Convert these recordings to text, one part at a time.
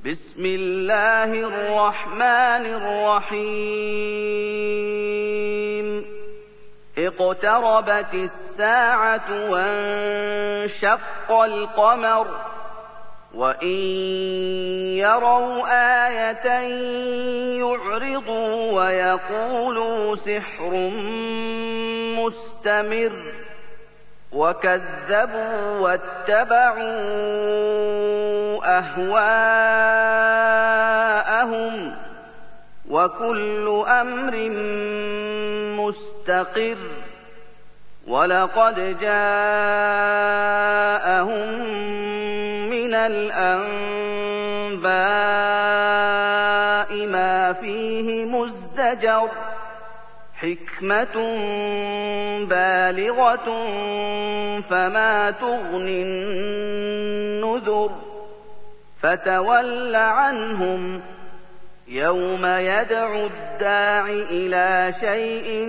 بسم الله الرحمن الرحيم اقتربت الساعة وانشق القمر وإن يروا آية يعرضوا ويقولوا سحر مستمر وكذبوا واتبعوا أهواءهم وكل أمر مستقر ولقد جاءهم من الأنباء ما فيه مزدجر حكمة بالغة فما تغني النذر فتول عنهم يوم يدعو الداع إلى شيء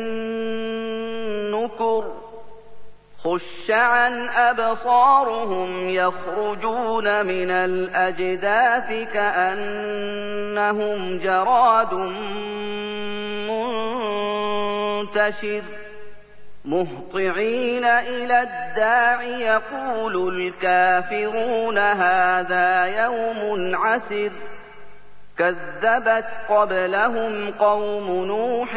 نكر خش عن أبصارهم يخرجون من الأجداث كأنهم جراد منتشر مهطعين إلى الداع يقول الكافرون هذا يوم عسر كذبت قبلهم قوم نوح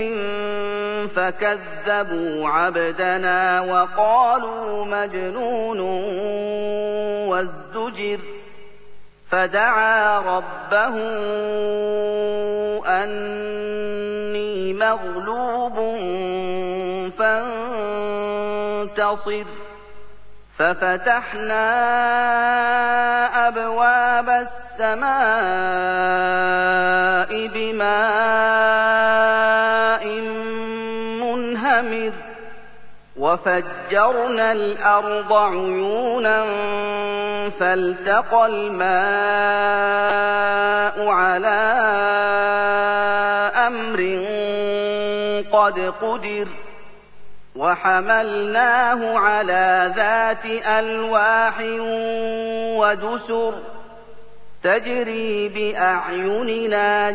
فكذبوا عبدنا وقالوا مجنون وازدجر فدعا ربه أني مغلوب فانتصر ففتحنا أبواب السماء بماء منهمر وفجرنا الأرض عيونا فالتقى الماء على أمر قد قدر وحملناه على ذات ألواح ودسر تجري بأعيننا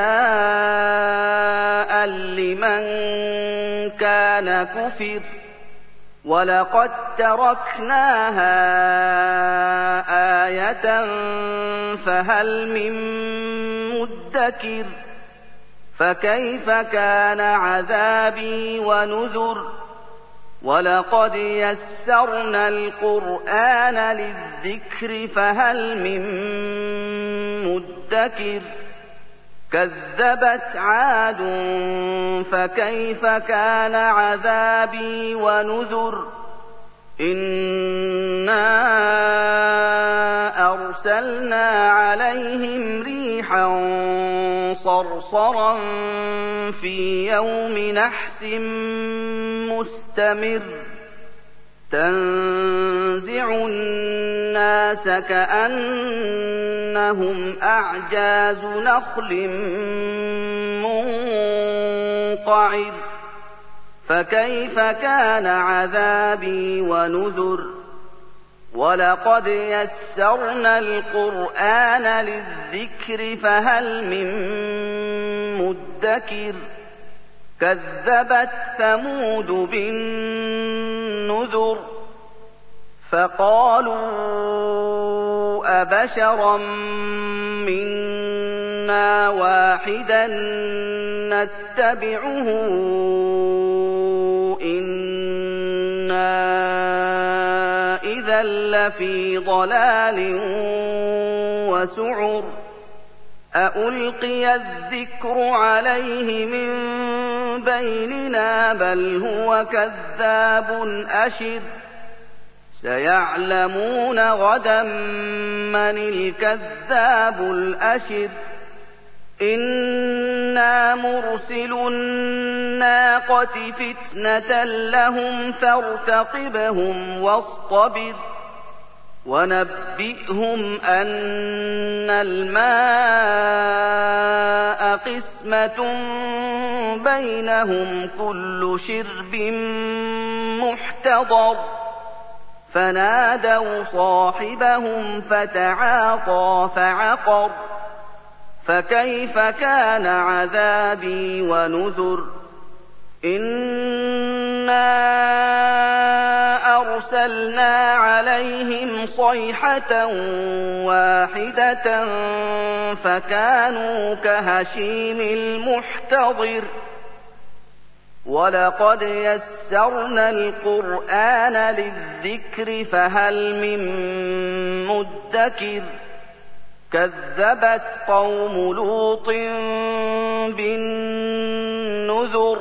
جزاء لمن كان كفر ولقد تركناها آية فهل من مدكر فكيف كان عذابي ونذر ولقد يسرنا القرآن للذكر فهل من مدكر كذبت عاد فكيف كان عذابي ونذر إنا أرسلنا عليهم ريحا صرصرا في يوم نحس مستمر تنزع الناس كأنهم أعجاز نخل منقعر فكيف كان عذابي ونذر ولقد يسرنا القرآن للذكر فهل من مدكر كذبت ثمود بالنذر فقالوا أبشرا منا واحدا نتبعه إنا إذا لفي ضلال وسعر أألقي الذكر عليه من بيننا بل هو كذاب أشر سيعلمون غدا من الكذاب الأشر إنا مرسل الناقة فتنة لهم فارتقبهم واصطبر ونبئهم أن الماء قسمة بينهم كل شرب محتضر فنادوا صاحبهم فتعاطى فعقر فكيف كان عذابي ونذر إنا أرسلنا عليهم صيحة واحدة فكانوا كهشيم المحتضر ولقد يسرنا القرآن للذكر فهل من مدكر كذبت قوم لوط بالنذر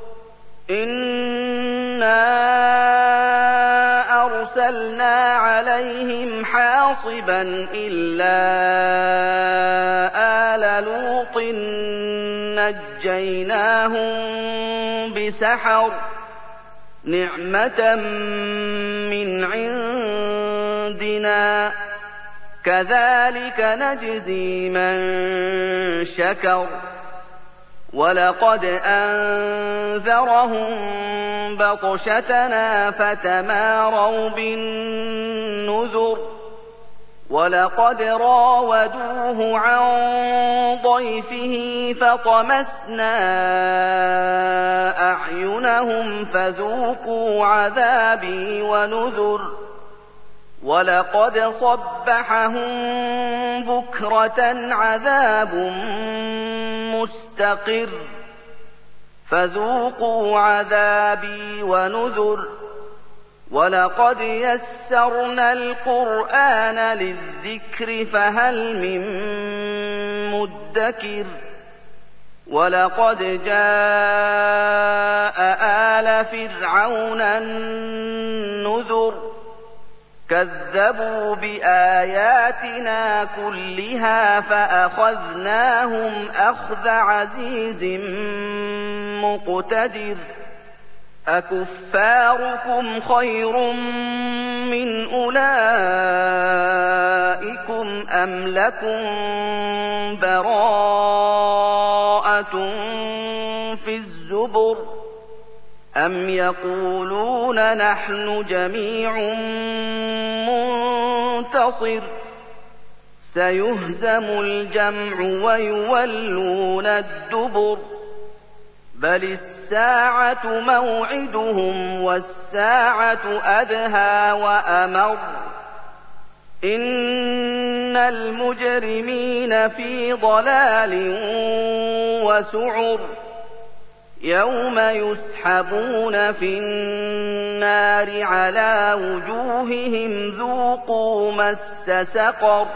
إنا أرسلنا عليهم حاصبا إلا آل لوط نجيناهم بسحر نعمة من عندنا كذلك نجزي من شكر ولقد أنذرهم بطشتنا فتماروا بالنذر ولقد راودوه عن ضيفه فطمسنا أعينهم فذوقوا عذابي ونذر ولقد صبحهم بكرة عذاب مستقر فذوقوا عذابي ونذر ولقد يسرنا القرآن للذكر فهل من مدكر ولقد جاء آل فرعون النذر كذبوا بآياتنا كلها فأخذناهم أخذ عزيز مقتدر أكفاركم خير من أولئكم أم لكم براءة في الزبر أم يقولون نحن جميع منتصر سيهزم الجمع ويولون الدبر بل الساعة موعدهم والساعة أدهى وأمر إن المجرمين في ضلال وسعر يوم يسحبون في النار على وجوههم ذوقوا مس سقر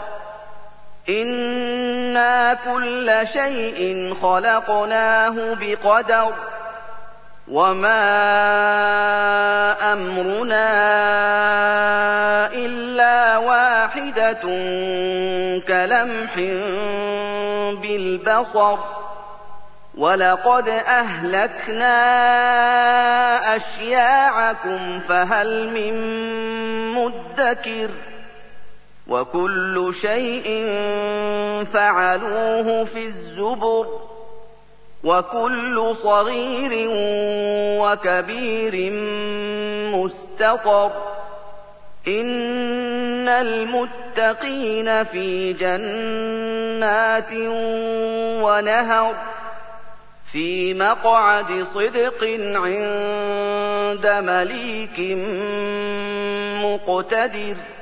إنا كل شيء خلقناه بقدر وما أمرنا إلا واحدة كلمح بالبصر ولقد أهلكنا أشياعكم فهل من مدكر وكل شيء فعلوه في الزبر وكل صغير وكبير مستطر إن المتقين في جنات ونهر في مقعد صدق عند مليك مقتدر